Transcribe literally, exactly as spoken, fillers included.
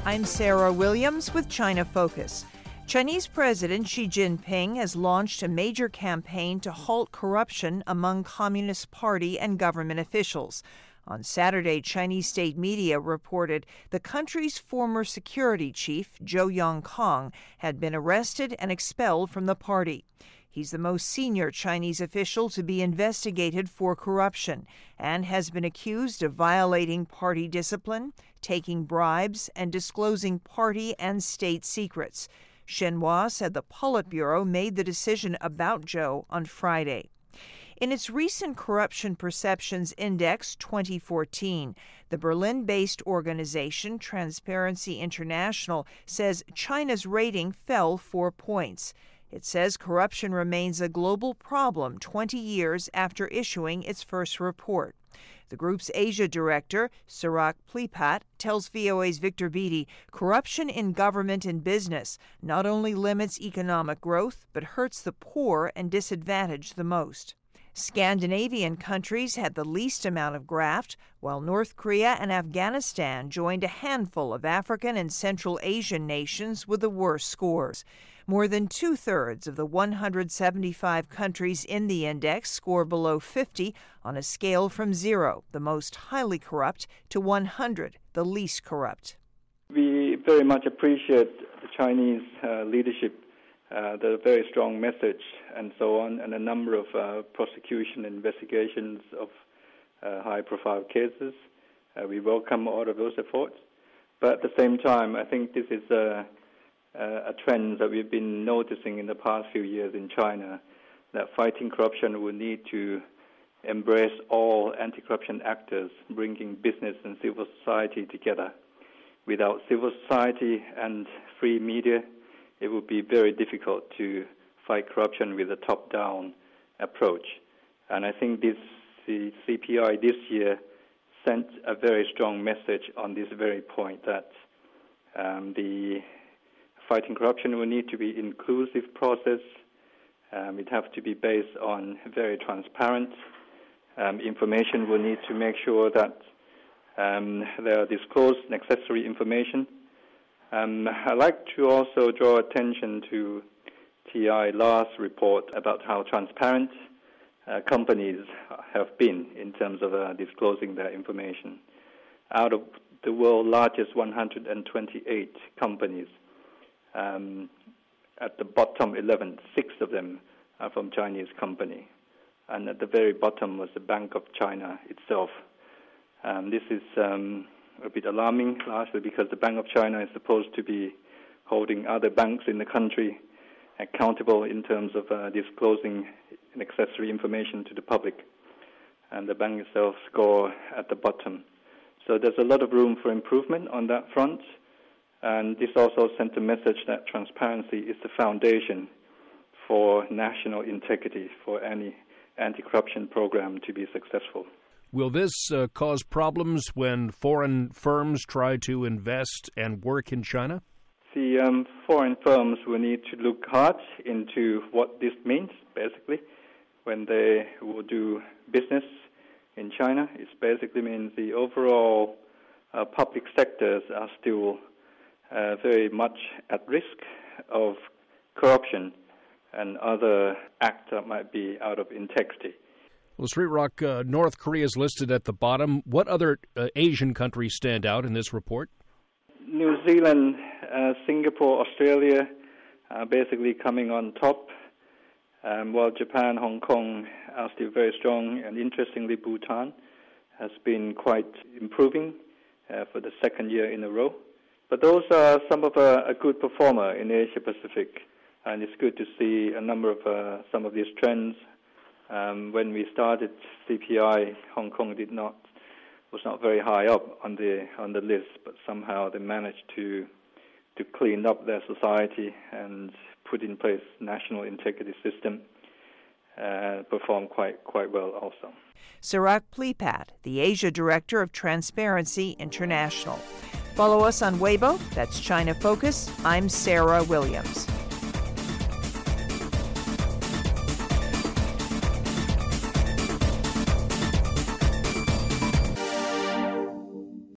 I'm Sarah Williams with China Focus. Chinese President Xi Jinping has launched a major campaign to halt corruption among Communist Party and government officials. On Saturday, Chinese state media reported the country's former security chief, Zhou Yongkang, had been arrested and expelled from the party. He's the most senior Chinese official to be investigated for corruption and has been accused of violating party discipline, taking bribes, and disclosing party and state secrets. Xinhua said the Politburo made the decision about Zhou on Friday. In its recent Corruption Perceptions Index twenty fourteen, the Berlin-based organization Transparency International says China's rating fell four points. It says corruption remains a global problem twenty years after issuing its first report. The group's Asia director, Chirag Plipat, tells V O A's Victor Beattie corruption in government and business not only limits economic growth, but hurts the poor and disadvantaged the most. Scandinavian countries had the least amount of graft, while North Korea and Afghanistan joined a handful of African and Central Asian nations with the worst scores. More than two-thirds of the one hundred seventy-five countries in the index score below fifty on a scale from zero, the most highly corrupt, to one hundred, the least corrupt. We very much appreciate the Chinese uh, leadership, uh, the very strong message and so on, and a number of uh, prosecution investigations of uh, high-profile cases. Uh, we welcome all of those efforts. But at the same time, I think this is a Uh, a trend that we've been noticing in the past few years in China, that fighting corruption will need to embrace all anti-corruption actors, bringing business and civil society together. Without civil society and free media, it would be very difficult to fight corruption with a top-down approach. And I think this the C P I this year sent a very strong message on this very point, that um, the fighting corruption will need to be an inclusive process. Um, it has to be based on very transparent um, information. We'll need to make sure that um, there are disclosed necessary information. Um, I'd like to also draw attention to T I last report about how transparent uh, companies have been in terms of uh, disclosing their information. Out of the world's largest one hundred twenty-eight companies, Um, at the bottom eleven, six of them are from Chinese company. And at the very bottom was the Bank of China itself. Um, this is um, a bit alarming, largely because the Bank of China is supposed to be holding other banks in the country accountable in terms of uh, disclosing necessary information to the public. And the bank itself score at the bottom. So there's a lot of room for improvement on that front. And this also sent a message that transparency is the foundation for national integrity, for any anti-corruption program to be successful. Will this uh, cause problems when foreign firms try to invest and work in China? The um, foreign firms will need to look hard into what this means, basically, when they will do business in China. It basically means the overall uh, public sectors are still Uh, very much at risk of corruption and other acts that might be out of integrity. Well, Street Rock, uh, North Korea is listed at the bottom. What other uh, Asian countries stand out in this report? New Zealand, uh, Singapore, Australia are basically coming on top, um, while Japan, Hong Kong are still very strong, and interestingly, Bhutan has been quite improving uh, for the second year in a row. But those are some of a, a good performer in Asia Pacific, and it's good to see a number of uh, some of these trends. Um, when we started C P I, Hong Kong did not was not very high up on the on the list, but somehow they managed to to clean up their society and put in place national integrity system. Uh, performed quite quite well also. Chirag Plipat, the Asia Director of Transparency International. Follow us on Weibo, that's China Focus. I'm Sarah Williams.